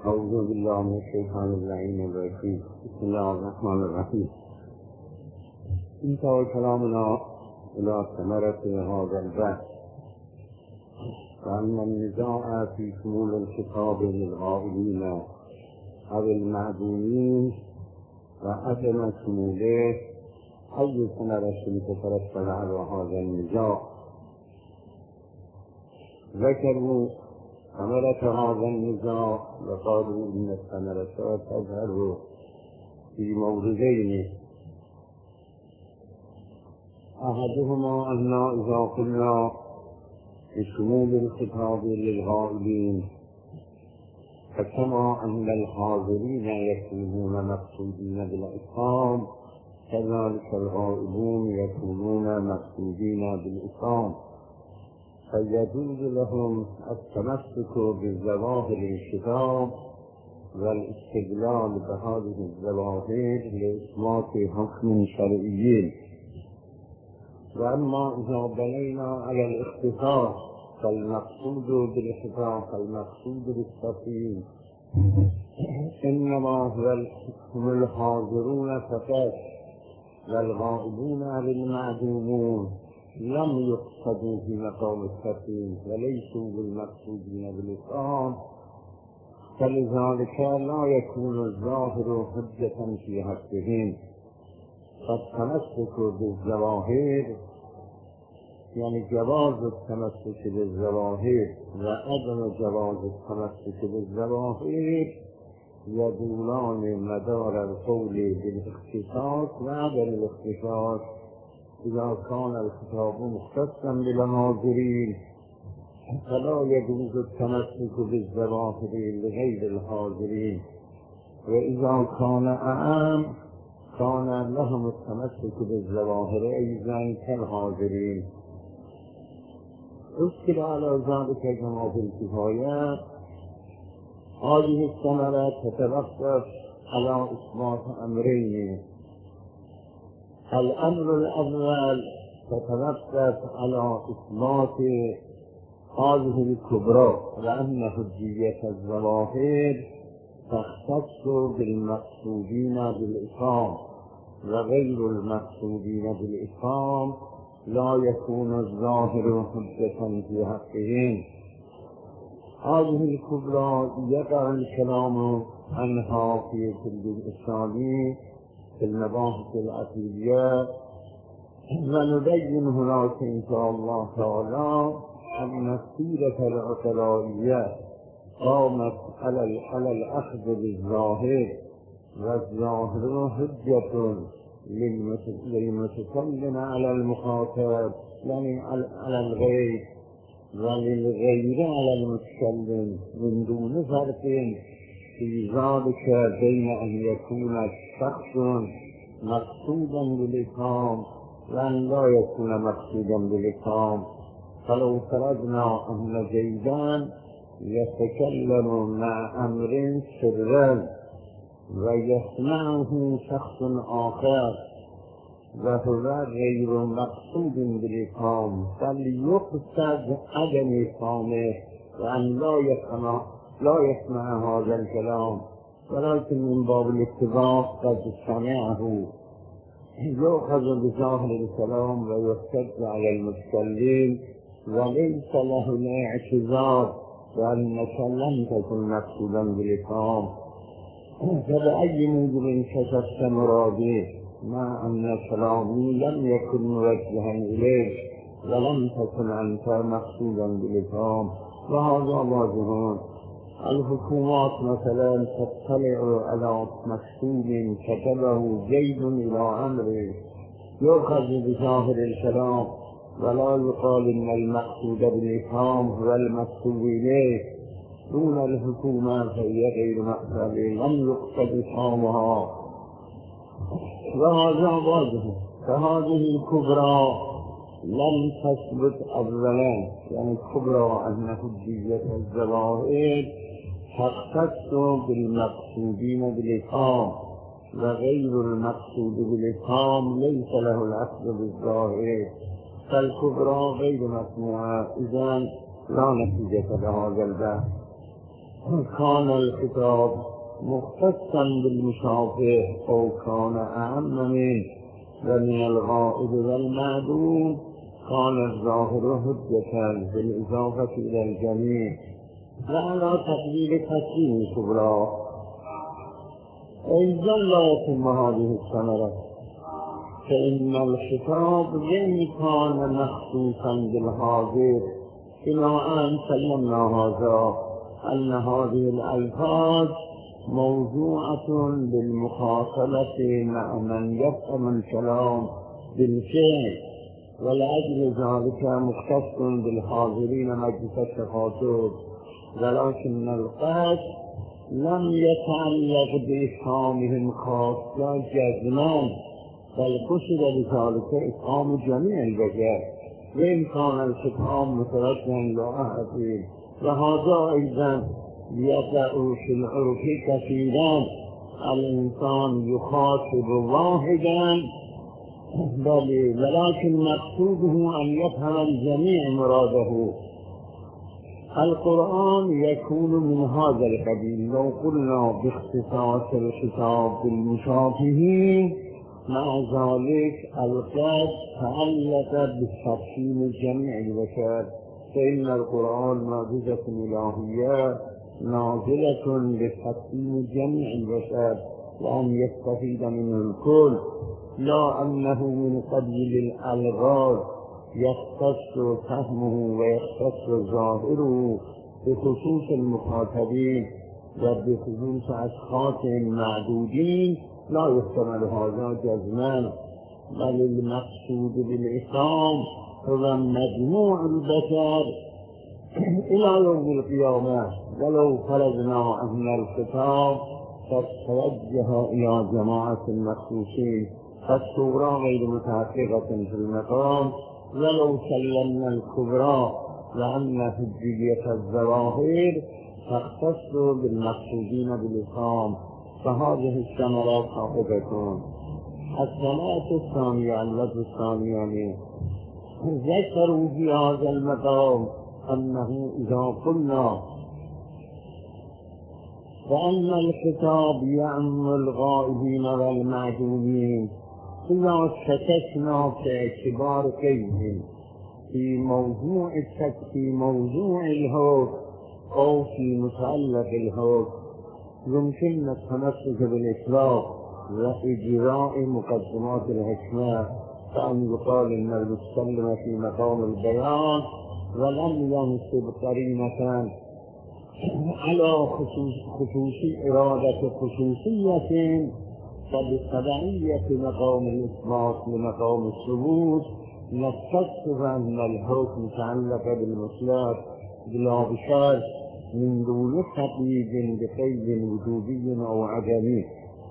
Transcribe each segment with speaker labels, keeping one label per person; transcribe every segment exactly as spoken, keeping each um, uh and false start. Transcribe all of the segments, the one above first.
Speaker 1: أعوذ بالله من الشيطان اللعين الرجيم. بسم الله الرحمن الرحيم. انتهى كلامنا إلى ثمرة هذا البحث، وأن النزاع في شمول الخطاب للغائبين أو المعدومين وعدم شموله أي ثمرة تترتب على هذا النزاع. ذكروا ثمرة هذا النزاع وقالوا إن الثمرة تظهر في موردين: أحدهما أن إذا قلنا بشمول الخطاب للغائبين فكما أن الحاضرين يكونون مقصودين بالإقام كذلك الغائبون يكونون مقصودين بالإقام، فيجوز لهم التمسك بظواهر الخطاب والاستدلال بهذه الظواهر لإثبات حكم شرعي. وأما إذا بنينا على الاختصاص فالمقصود بالخطاب فالمقصود بالتفصيل إنما هم الحاضرون فقط والغائبون بالمعدومون لم يقصدوا في مقام التفصيل وليسوا بالمقصودين بالإقام، فلذلك لا يكون الظاهر حجة في حقهم. فالتمسك بالظواهر يعني جواز التمسك بالظواهر وعدم جواز التمسك بالظواهر يدولان مدار القول بالاختصاص وعدم الاختصاص. إذا كان الخطاب مختصا بالحاضرين فلا يجوز التمسك بالظواهر لغير الحاضرين، وإذا كان أعم كان لهم التمسك بالظواهر أيضا كالحاضرين. أشكل على ذلك كما في الكفاية. هذه الثمرة تتوقف على إثبات أمرين: الأمر الأول تتوقف على إثبات هذه الكبرى وأن حجية الظواهر تختص بالمقصودين بالإقام وغير المقصودين بالإقام لا يكون الظاهر حجة في حقهم. هذه الكبرى يقع الكلام عنها في كل الإسلامي في المباحث العقلية، ونبين هناك إن شاء الله تعالى أن السيرة العقلائية قامت على على الأخذ بالظاهر، والظاهر حجة للمتكلم على المخاطب يعني على الغير، وللغير على المتكلم، من دون فرق في ذلك بين أن يكون الشخص مقصودا بالإقام وأن لا يكون مقصودا بالإقام. فلو فرضنا أن زيدان يتكلم مع أمر سرا ويسمعه شخص آخر وهو غير مقصود بالإقام فليقصد عدم إقامه وأن لا يسمع لا يسمع هذا الكلام، ولكن من باب الاتفاق قد سمعه يؤخذ بظاهر الكلام ويحتج على المتكلم وليس له الاعتذار وأنك لم تكن مقصودا بالإقام. فبأي موجب كشفت مرادي مع أن كلامي لم يكن موجها إليك ولم تكن أنت مقصودا بالإقام، وهذا واضح. الحكومات مثلا تطلع على مكتوب كتبه زيد إلى أمره يؤخذ بظاهر الكلام ولا يقال إن المقصود بالإقام هو المكتوب إليه دون الحكومة فهي غير مقصود لم يقصد إقامها، وهذا واضح. فهذه الكبرى لم تثبت أولا، يعني الكبرى أن حجية الظواهر تختص بالمقصودين بالإقام وغير المقصود بالإقام ليس له الأخذ بالظاهر، فالكبرى غير مسموعة، إذن لا نتيجة لهذا البحث. كان الخطاب مختصا بالمشافه أو كان أعم منه، ومن الغائب والمعدوم كان الظاهر حجة بالإضافة إلى الجميع، وعلى تقليل تسليم كبرى. أيضا لا يتم هذه الثمرة، فإن الخطاب لم كان مخصوصا بالحاضر، إلى أن سلمنا هذا أن هذه الألفاظ موضوعة بالمخاطبة مع من يفهم الكلام بالفعل، ولأجل ذلك مختص بالحاضرين مجلس التخاطب، ولكن القصد لم يتعلق بإفهامهم خاصة جزما، بل قصد بذلك إفهام جميع البشر، وإن كان الخطاب متوجها لأحد، وهذا أيضا يقع في العرف كثيرا. الإنسان يخاطب واحدا بل ولكن مقصوده أن يفهم الجميع مراده. القرآن يكون من هذا القبيل. لو قلنا باختصاص الخطاب بالمشافه، مع ذلك القصد تعلق بتفهيم جميع البشر، فإن القرآن معجزة إلهية نازلة لتفهيم جميع البشر وأن يستفيد منه الكل، لا أنه من قبيل الألغاز يختص فهمه ويختص ظاهره بخصوص المخاطبين وبخصوص أشخاص معدودين. لا يحتمل هذا جزما، بل المقصود بالإسلام هو مجموع البشر إلى يوم القيامة. ولو فرضنا أن الخطاب قد توجه إلى جماعة المخصوصين فالصغرى غير متحققة في المقام، ولو سلمنا الكبرى لأن حجية الظواهر تختص بالمقصودين بالإسلام، فهذه الثمرات صاحبتون. الثمرة الثانية التي الثانية ذكروا في هذا المقام أنه إذا قلنا وأن الخطاب يعم الغائبين والمعدومين، إذا شككنا في اعتبار كيهم في موضوع في موضوع الحكم أو في متعلق الحكم، يمكن التمسك بالإطلاق وإجراء مقدمات الحكمة، فأن يقال إن المتكلم في مقام البيان ولم ينصب قرينة على خصوص خصوصي إرادة خصوصية، فبالتبعية مقام الإثبات لمقام الثبوت نستشف أن الحكم متعلق بالمصلحة بلا بشرط من دون تقييد بقيد وجودي أو عدمي.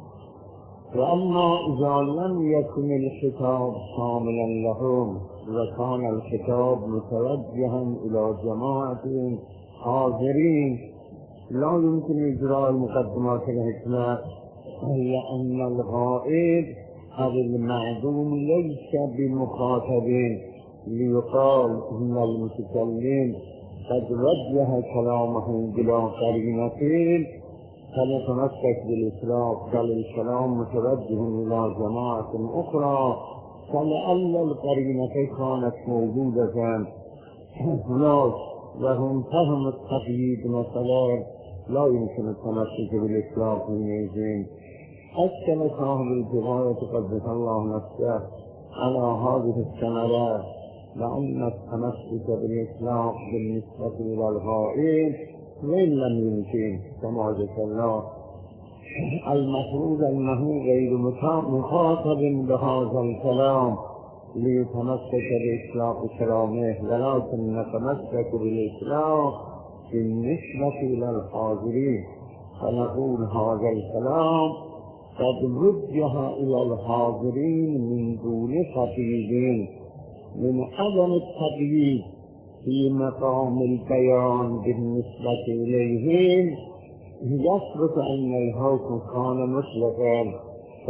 Speaker 1: وأما إذا لم يكن الخطاب شاملا لهم وكان الخطاب متوجها إلى جماعة حاضرين، لا يمكن إجراء المقدمات الحكمة، لأن الغائب أو المعدوم ليس بمخاطبين ليقال إن المتكلم قد وجه كلامه بلا قرينة فنتمسك بالإطلاق، بل الكلام متوجه إلى جماعة أخرى، فلعل القرينة كانت موجودة هناك وهم فهم التقييد مثلا، لا يمكن التمسك بالإطلاق حينئذ. أكد صاحب البداية قدس الله نفسه على هذه الثمرات، لأن التمسك بالإطلاق بالنسبة إلى الغائب وإن لم يمكن كما ذكرنا، المفروض أنه غير مخاطب بهذا الكلام ليتمسك بإطلاق كلامه، ولكن نتمسك بالإطلاق بالنسبة إلى الحاضرين، فنقول هذا الكلام قد وجه إلى الحاضرين من دون تقييد، من عدم التقييد في مقام البيان بالنسبة إليهم يثبت أن الحكم كان مطلقا،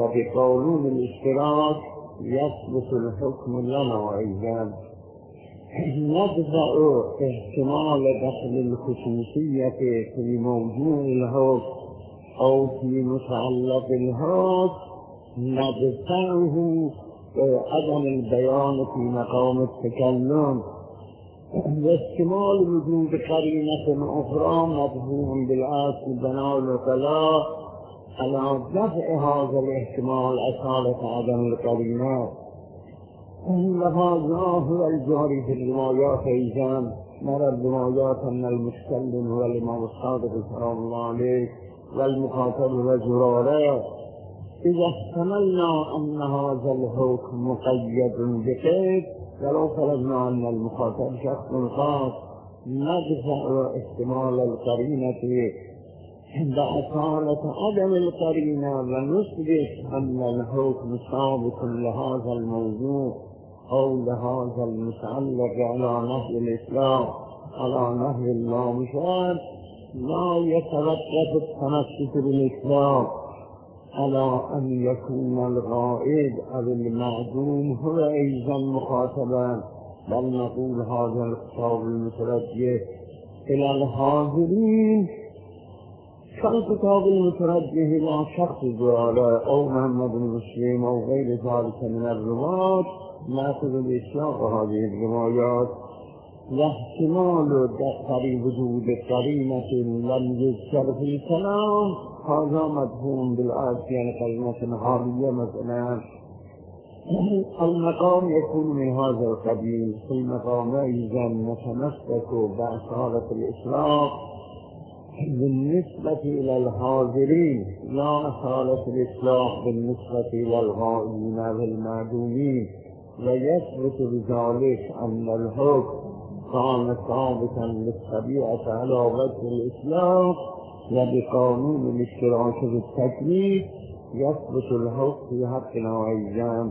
Speaker 1: فبقانون الاشتراك يثبت الحكم لنا أيضا. ندفع احتمال دخل الخصوصية في موضوع الحكم أو في متعلق الحكم ندفعه عدم البيان في مقام التكلم، واحتمال وجود قرينة أخرى مفهوم بالعكس بناء الخلاف على دفع هذا الاحتمال أصالة عدم القرينة. وهذا هو الجاري في الروايات أيضا. نرى الروايات أن المتكلم هو الإمام الصادق سلام الله عليه والمخاطب هو زرارة. إذا احتملنا أن هذا الحكم مقيد بقيد ولو فرضنا أن المخاطب شخص خاص ندفع احتمال القرينة بأصالة عدم القرينة ونثبت أن الحكم ثابت لهذا الموضوع أو لهذا المتعلق على نهي الإسلام على نهي اللامشان لا يتوقف التمسك بالإسلام على أن يكون الغائب أو المعدوم هو أيضا مخاطبا، بل نقول هذا الخطاب المتوجه إلى الحاضرين كالخطاب المتوجه إلى شخص زرارة أو محمد المسلم أو غير ذلك من الروايات نأخذ بإطلاق هذه الروايات. واحتمال دخل وجود قرينة لم يذكر في الكلام هذا مفهوم بالعكس، يعني كلمة حالية مثلا المقام يكون من هذا القبيل. في المقام أيضا نتمسك بأصالة الإسلام بالنسبة إلى الحاضرين لا أصالة الإسلام بالنسبة إلى الغائبين والمعدومين، ويثبت بذلك أن الحكم كان ثابتا للطبيعة على وجه الإسلام وبقانون الاشتراك بالتكليف يثبت الحكم في حقنا أيضا.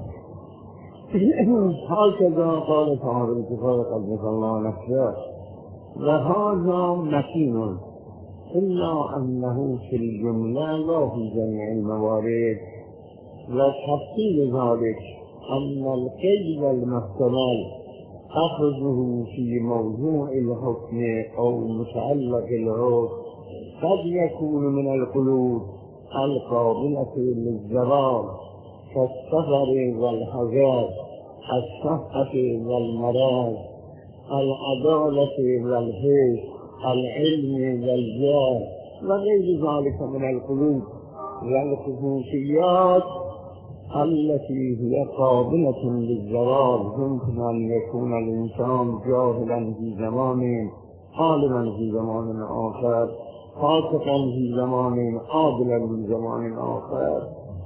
Speaker 1: هكذا قال صاحب الكفاية قدس الله نفسه. وهذا متين إلا أنه في الجملة لا في جميع الموارد، وتفصيل ذلك أن القيد المحتمل أخذه في موضوع الحكم أو متعلق الحكم قد يكون من القلوب القابلة للزوال كالسفر والحجاب، الصحة والمرض، العدالة والحيث، العلم والجاه وغير ذلك من القلوب والخصوصيات التي هي قابلة للزوال. يمكن أن يكون الإنسان جاهلا في زمان، عالما في زمان آخر، فاسقا في زمان، عادلا في زمان آخر،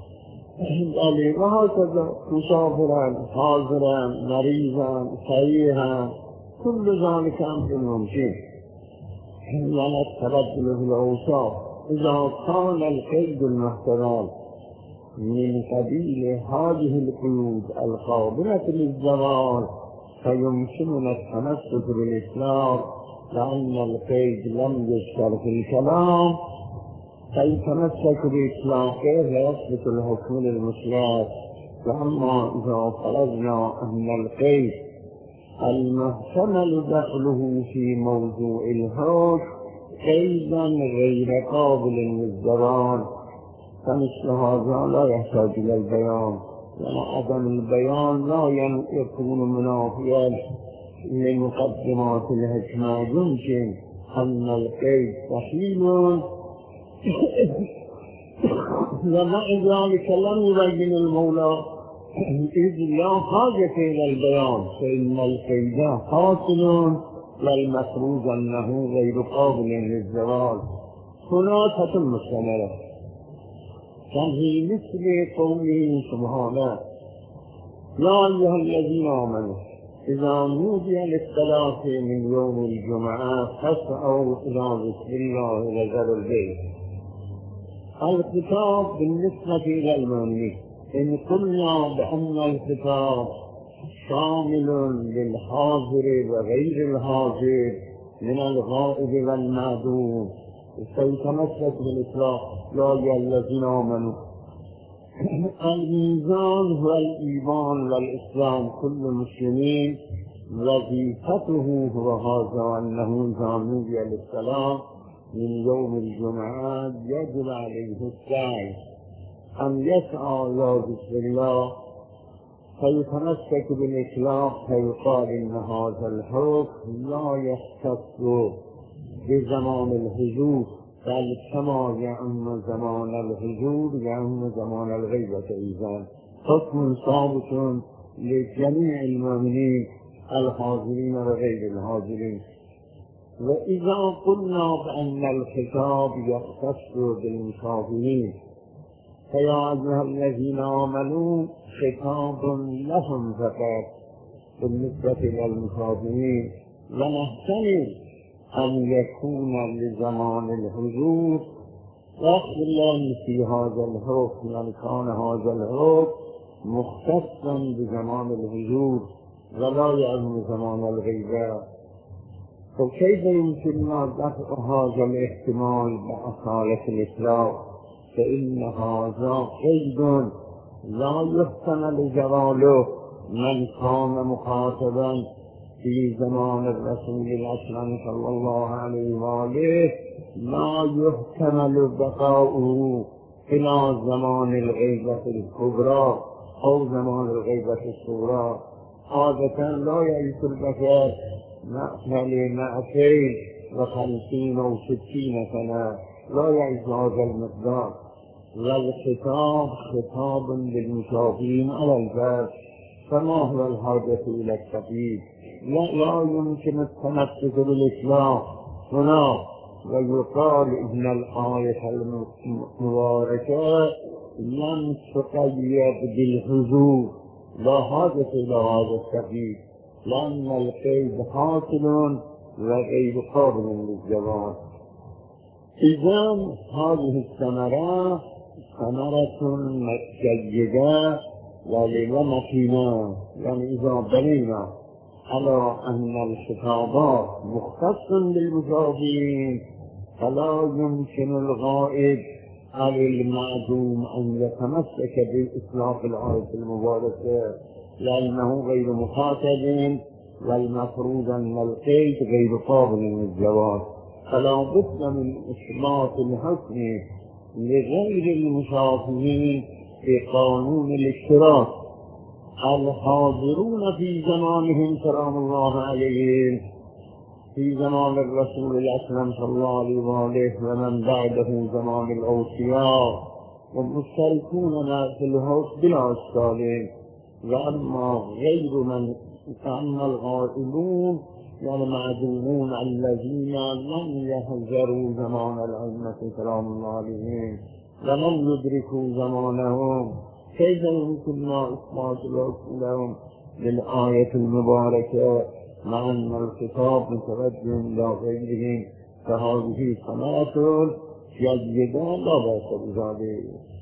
Speaker 1: وهكذا مسافرا، حاضرا، مريضا، صحيحا، كل ذلك أمر ممكن. ولا التبدل في الأوصاف إذا كان القيد المحتمل من قبيل هذه القيود القابلة للزوال فيمكننا التمسك بالإسلام، لأن القيد لم يذكر في الكلام فيتمسك بالإسلام كيف يثبت الحكم للمسلم. وأما إذا فرضنا أن القيد المحتمل دخله في موضوع الحكم قيدا غير قابل للزوال فمثل هذا لا يحتاج إلى البيان، وعدم البيان لا يكون منافيا لمقدمات الحكمة. يمكن أن القيد صحيح ومع ذلك لم يبين المولى إذ لا حاجة إلى البيان، فإن القيد حاصل والمفروض أنه غير قابل للزوال. هنا تتم الثمرة ففي مثل قوله سبحانه يا أيها الذين آمنوا إذا نودي للصلاة من يوم الجمعة فاسعوا إلى ذكر الله وذروا البيع. الخطاب بالنسبة إلى المؤمنين إن قلنا بأن الخطاب شامل للحاضر وغير الحاضر من الغائب والمعدوم فيتمسك بالإطلاق يا أيها الذين آمنوا. الميزان هو الإيمان والإسلام، كل المسلمين وظیفته هو هذا انه زامنی علیه السلام من یوم الجمعه یجب علیه السعی ان یسعى الى ذکر الله فيتمسك بالإطلاق فيقال إن هذا الحكم لا يختص بزمان الحضور بل كما يعم زمان الحضور يعم زمان الغيبة أيضا حكم ثابت لجميع المؤمنين الحاضرين وغير الحاضرين. وإذا قلنا بأن الخطاب يختص بالمسافرين فيا أيها الذين آمنوا خطاب لهم فقط بالنسبة للمسافرين، ونحتمل أن يكون لزمان الحضور وخلا في هذا الحكم يعني كان هذا الحكم مختصا بزمان الحضور ولا يعلم زمان الغيبة. فكيف يمكننا دفع هذا الاحتمال بأصالة الإطلاق؟ فإن هذا قيد لا يحتمل زواله من كان مخاطبا في زمان الرسول الأكرم صلى الله عليه وآله لا يحتمل بقاؤه إلى زمان الغيبة الكبرى أو زمان الغيبة الصغرى. عادة لا يعيش البشر مئتين مئتين وخمسين أو ستين سنة، لا يعيش هذا المقدار. والخطاب خطاب للمسافرين على الباب، فما هو الحاجة إلى التقييد؟ لا, لا يمكن التمسك بالإسلام هنا ويقال إن الآية المباركة لم تقيد بالحضور، لا حاجة إلى هذا التقييد لأن القيد حاصل وغير قابل للجواز. إذن هذه الثمرة ثمرة جيدة ولمتينة، يعني إذا بنينا على أن الخطابات مختص بالمسافرين فلا يمكن الغائب أو المعدوم أن يتمسك بإطلاق الآية المباركة لأنه غير مخاطب، والمفروض أن القيد غير قابل للجواز. فلا بد من إثبات الحكم لغير المسافرين في قانون الاشتراك الحاضرون في زمانهم سلام الله عليهم في زمان الرسول الأكرم صلى الله عليه وآله ومن بعده زمان الأوصياء والمشتركون في الحكم بلا إشكال. وأما غير من فأما الغائبون والمعدومون الذين لم يحضروا زمان الأئمة سلام الله عليهم ولم يدركوا زمانهم كيف يمكننا إثبات الحكم لهم بالآية المباركة مع أن الخطاب متوجه إلى غيرهم؟ فهذه ثمرة جيدة لا بأس بذلك.